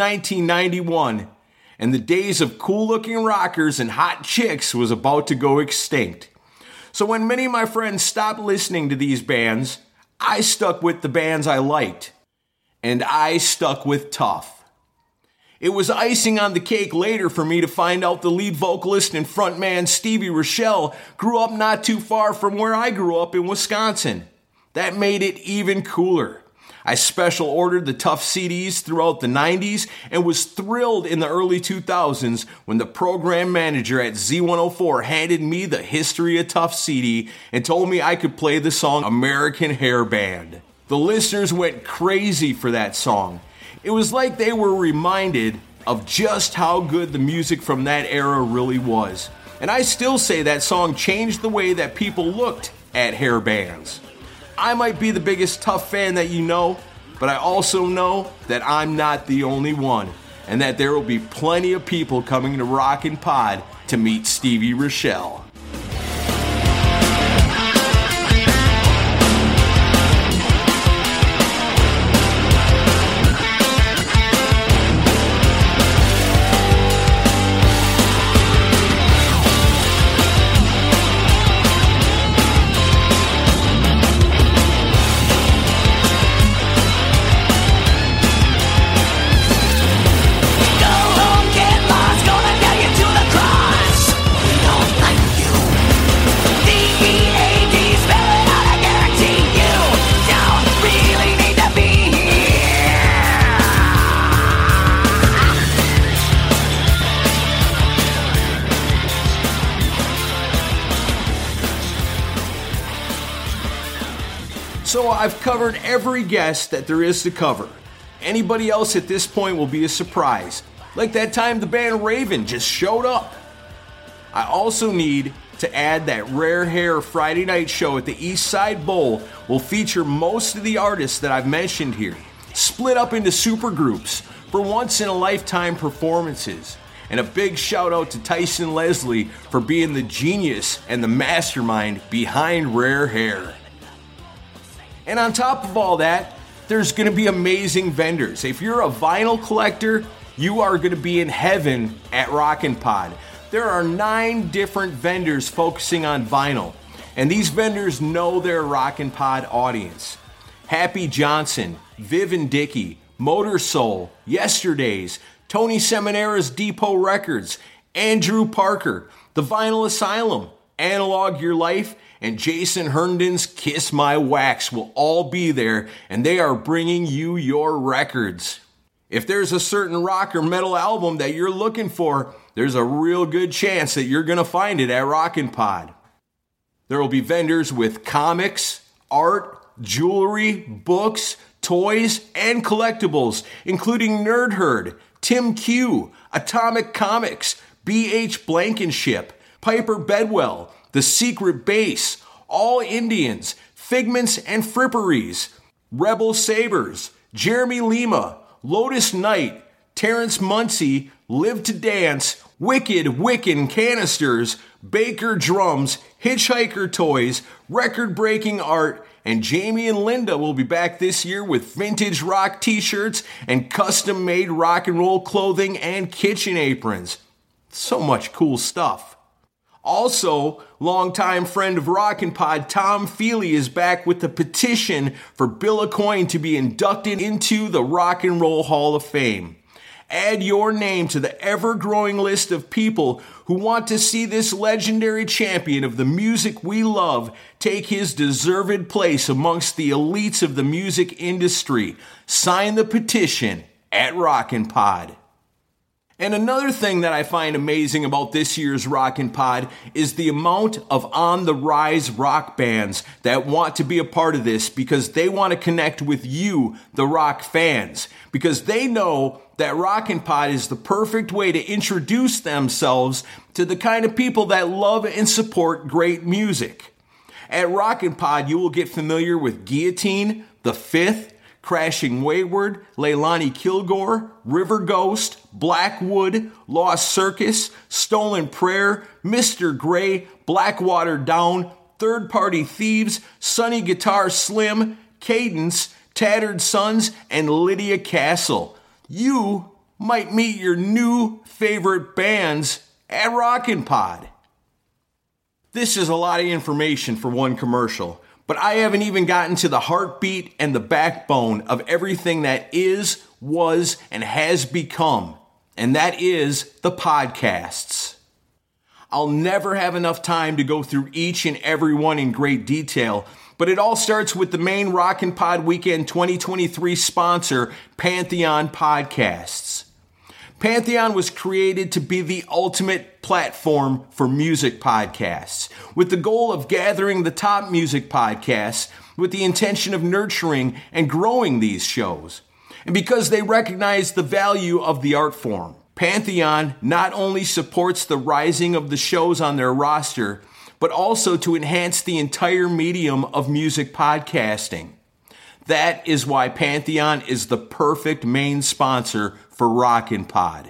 1991, and the days of cool-looking rockers and hot chicks was about to go extinct. So when many of my friends stopped listening to these bands, I stuck with the bands I liked. and I stuck with Tough. It was icing on the cake later for me to find out the lead vocalist and frontman Stevie Rochelle grew up not too far from where I grew up in Wisconsin. That made it even cooler. I special ordered the Tough CDs throughout the 90s and was thrilled in the early 2000s when the program manager at Z104 handed me the History of Tough CD and told me I could play the song American Hair Band. The listeners went crazy for that song. It was like they were reminded of just how good the music from that era really was. And I still say that song changed the way that people looked at hair bands. I might be the biggest Tough fan that you know, but I also know that I'm not the only one, and that there will be plenty of people coming to Rockin' Pod to meet Stevie Rochelle. So I've covered every guest that there is to cover. Anybody else at this point will be a surprise. Like that time the band Raven just showed up. I also need to add that Rare Hair Friday night show at the East Side Bowl will feature most of the artists that I've mentioned here, split up into supergroups for once-in-a-lifetime performances. And a big shout out to Tyson Leslie for being the genius and the mastermind behind Rare Hair. And on top of all that, there's going to be amazing vendors. If you're a vinyl collector, you are going to be in heaven at Rockin' Pod. There are 9 different vendors focusing on vinyl, and these vendors know their Rockin' Pod audience. Happy Johnson, Viv and Dickey, Motor Soul, Yesterdays, Tony Seminara's Depot Records, Andrew Parker, The Vinyl Asylum, Analog Your Life, and Jason Herndon's Kiss My Wax will all be there, and they are bringing you your records. If there's a certain rock or metal album that you're looking for, there's a real good chance that you're going to find it at Rockin' Pod. There will be vendors with comics, art, jewelry, books, toys, and collectibles, including Nerd Herd, Tim Q, Atomic Comics, B.H. Blankenship, Piper Bedwell, The Secret Base, All Indians, Figments and Fripperies, Rebel Sabers, Jeremy Lima, Lotus Knight, Terrence Muncie, Live to Dance, Wicked Wiccan Canisters, Baker Drums, Hitchhiker Toys, Record Breaking Art, and Jamie and Linda will be back this year with vintage rock t-shirts and custom-made rock and roll clothing and kitchen aprons. So much cool stuff. Also, longtime friend of Rockin' Pod, Tom Feely, is back with the petition for Bill Aucoin to be inducted into the Rock and Roll Hall of Fame. Add your name to the ever-growing list of people who want to see this legendary champion of the music we love take his deserved place amongst the elites of the music industry. Sign the petition at Rockin' Pod. And another thing that I find amazing about this year's Rockin' Pod is the amount of on-the-rise rock bands that want to be a part of this because they want to connect with you, the rock fans, because they know that Rockin' Pod is the perfect way to introduce themselves to the kind of people that love and support great music. At Rockin' Pod, you will get familiar with Guillotine, The Fifth, Crashing Wayward, Leilani Kilgore, River Ghost, Blackwood, Lost Circus, Stolen Prayer, Mr. Gray, Blackwater Down, Third Party Thieves, Sunny Guitar Slim, Cadence, Tattered Sons, and Lydia Castle. You might meet your new favorite bands at Rockin' Pod. This is a lot of information for one commercial, But I haven't even gotten to the heartbeat and the backbone of everything that is, was, and has become, and that is the podcasts. I'll never have enough time to go through each and every one in great detail, but it all starts with the main Rockin' Pod Weekend 2023 sponsor, Pantheon Podcasts. Pantheon was created to be the ultimate platform for music podcasts, with the goal of gathering the top music podcasts with the intention of nurturing and growing these shows. And because they recognize the value of the art form, Pantheon not only supports the rising of the shows on their roster, but also to enhance the entire medium of music podcasting. That is why Pantheon is the perfect main sponsor for Rockin' Pod.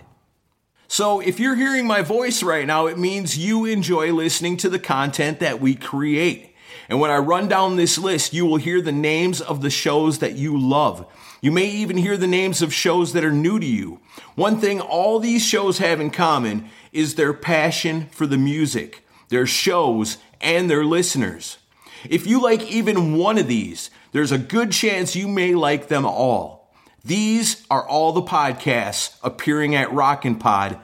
So if you're hearing my voice right now, it means you enjoy listening to the content that we create. And when I run down this list, you will hear the names of the shows that you love. You may even hear the names of shows that are new to you. One thing all these shows have in common is their passion for the music, their shows, and their listeners. If you like even one of these, there's a good chance you may like them all. These are all the podcasts appearing at Rockin' Pod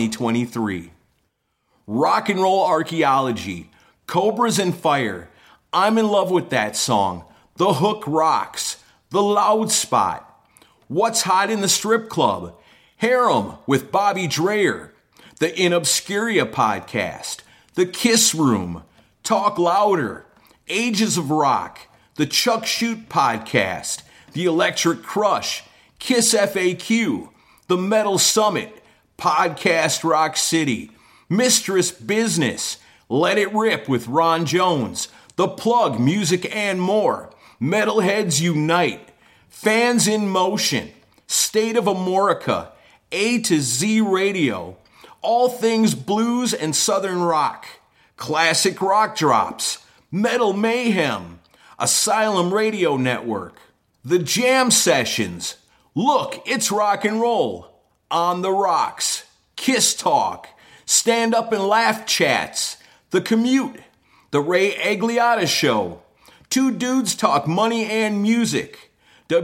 2023. Rock and Roll Archaeology, Cobras and Fire, I'm in Love with That Song, The Hook Rocks, The Loud Spot, What's Hot in the Strip Club, Harem with Bobby Dreyer, the In Obscuria podcast, The Kiss Room, Talk Louder, Ages of Rock, the Chuck Shoot podcast, The Electric Crush, Kiss FAQ, The Metal Summit, Podcast Rock City, Mistress Business, Let It Rip with Ron Jones, The Plug, Music and More, Metalheads Unite, Fans in Motion, State of Amorica, A to Z Radio, All Things Blues and Southern Rock, Classic Rock Drops, Metal Mayhem, Asylum Radio Network, The Jam Sessions, Look, It's Rock and Roll, On the Rocks, Kiss Talk, Stand Up and Laugh Chats, The Commute, The Ray Agliotta Show, Two Dudes Talk Money and Music,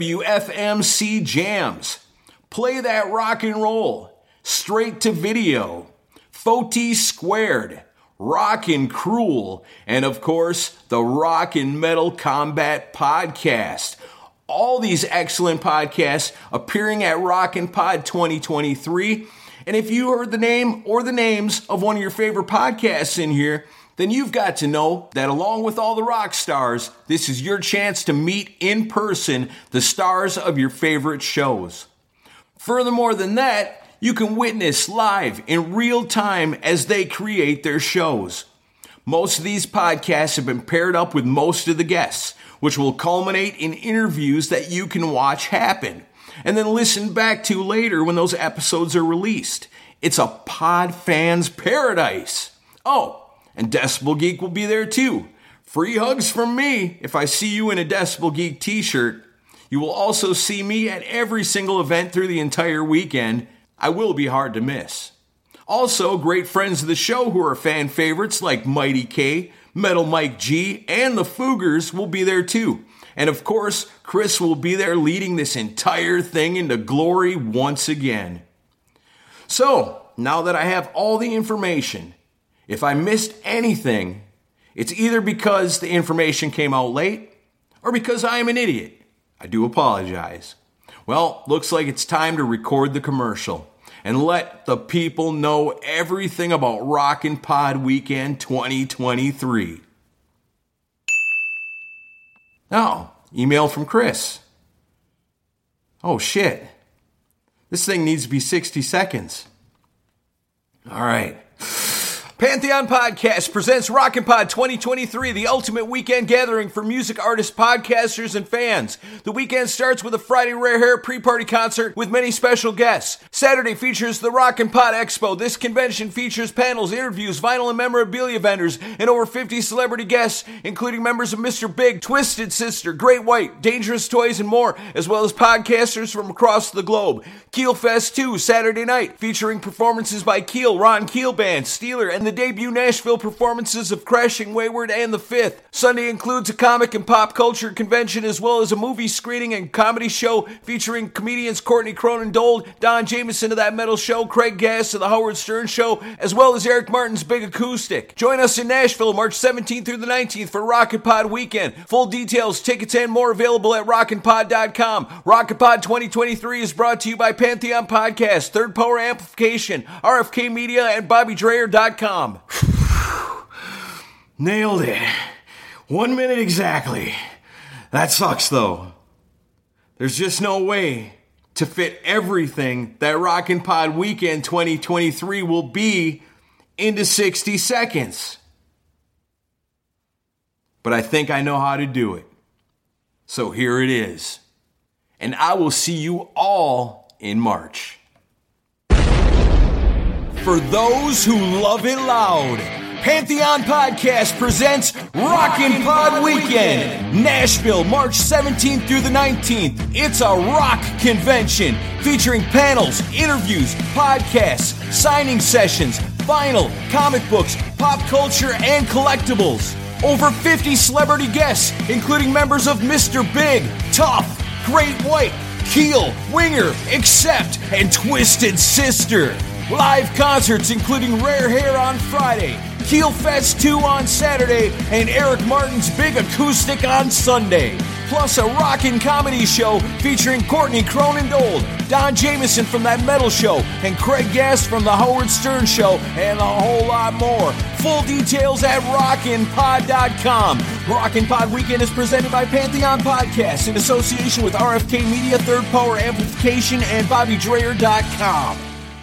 WFMC Jams, Play That Rock and Roll, Straight to Video, Foti Squared, Rockin' Cruel, and of course, the Rockin' Metal Combat Podcast. All these excellent podcasts appearing at Rockin' Pod 2023. And if you heard the name or the names of one of your favorite podcasts in here, then you've got to know that along with all the rock stars, this is your chance to meet in person the stars of your favorite shows. Furthermore than that, you can witness live in real time as they create their shows. Most of these podcasts have been paired up with most of the guests, which will culminate in interviews that you can watch happen and then listen back to later when those episodes are released. It's a pod fan's paradise. Oh, and Decibel Geek will be there too. Free hugs from me if I see you in a Decibel Geek t-shirt. You will also see me at every single event through the entire weekend. I will be hard to miss. Also, great friends of the show who are fan favorites like Mighty K, Metal Mike G, and the Fuggers will be there too. And of course, Chris will be there leading this entire thing into glory once again. So, now that I have all the information, if I missed anything, it's either because the information came out late or because I am an idiot. I do apologize. Well, looks like it's time to record the commercial and let the people know everything about Rockin' Pod Weekend 2023. Oh, email from Chris. Oh shit. This thing needs to be 60 seconds. All right. Pantheon Podcast presents Rockin' Pod 2023, the ultimate weekend gathering for music artists, podcasters, and fans. The weekend starts with a Friday Rare Hair pre-party concert with many special guests. Saturday features the Rockin' Pod Expo. This convention features panels, interviews, vinyl and memorabilia vendors, and over 50 celebrity guests, including members of Mr. Big, Twisted Sister, Great White, Dangerous Toys, and more, as well as podcasters from across the globe. Keel Fest 2, Saturday night, featuring performances by Keel, Ron Keel Band, Steeler, and the debut Nashville performances of Crashing Wayward and The Fifth. Sunday includes a comic and pop culture convention as well as a movie screening and comedy show featuring comedians Courtney Cronin-Dold, Don Jameson of That Metal Show, Craig Gass of The Howard Stern Show, as well as Eric Martin's Big Acoustic. Join us in Nashville March 17th through the 19th for Rockin' Pod Weekend. Full details, tickets, and more available at rockinpod.com. Rockin' Pod 2023 is brought to you by Pantheon Podcast, Third Power Amplification, RFK Media, and BobbyDreyer.com. Nailed it. 1 minute exactly. That sucks, though. There's just no way to fit everything that Rockin' Pod Weekend 2023 will be into 60 seconds. But I think I know how to do it. So here it is. And I will see you all in March. For those who love it loud, Pantheon Podcast presents Rockin' Pod Weekend, Nashville, March 17th through the 19th. It's a rock convention featuring panels, interviews, podcasts, signing sessions, vinyl, comic books, pop culture, and collectibles. Over 50 celebrity guests, including members of Mr. Big, Tough, Great White, Keel, Winger, Accept, and Twisted Sister. Live concerts including Rare Hair on Friday, Keel Fest 2 on Saturday, and Eric Martin's Big Acoustic on Sunday. Plus a rockin' comedy show featuring Courtney Cronin-Dold, Don Jameson from That Metal Show, and Craig Gass from The Howard Stern Show, and a whole lot more. Full details at rockinpod.com. Rockin' Pod Weekend is presented by Pantheon Podcasts in association with RFK Media, Third Power Amplification, and BobbyDreyer.com.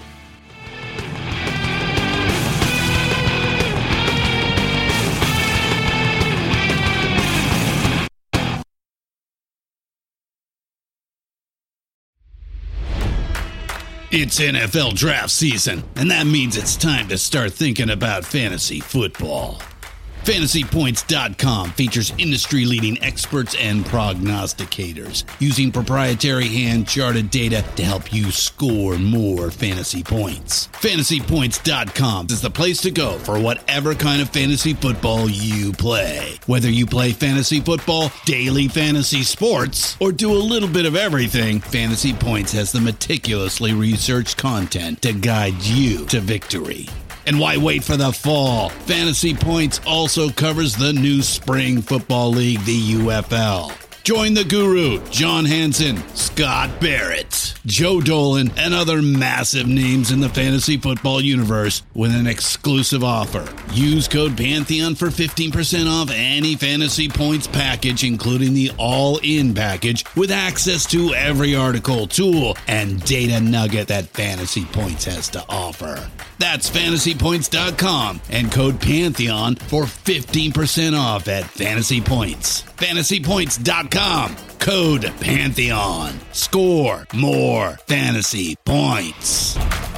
It's NFL draft season, and that means it's time to start thinking about fantasy football. FantasyPoints.com features industry-leading experts and prognosticators using proprietary hand-charted data to help you score more fantasy points. FantasyPoints.com is the place to go for whatever kind of fantasy football you play. Whether you play fantasy football, daily fantasy sports, or do a little bit of everything, Fantasy Points has the meticulously researched content to guide you to victory. And why wait for the fall? Fantasy Points also covers the new spring football league, the UFL. Join the guru, John Hansen, Scott Barrett, Joe Dolan, and other massive names in the fantasy football universe with an exclusive offer. Use code Pantheon for 15% off any Fantasy Points package, including the all-in package, with access to every article, tool, and data nugget that Fantasy Points has to offer. That's FantasyPoints.com and code Pantheon for 15% off at Fantasy Points. FantasyPoints.com, code Pantheon. Score more fantasy points.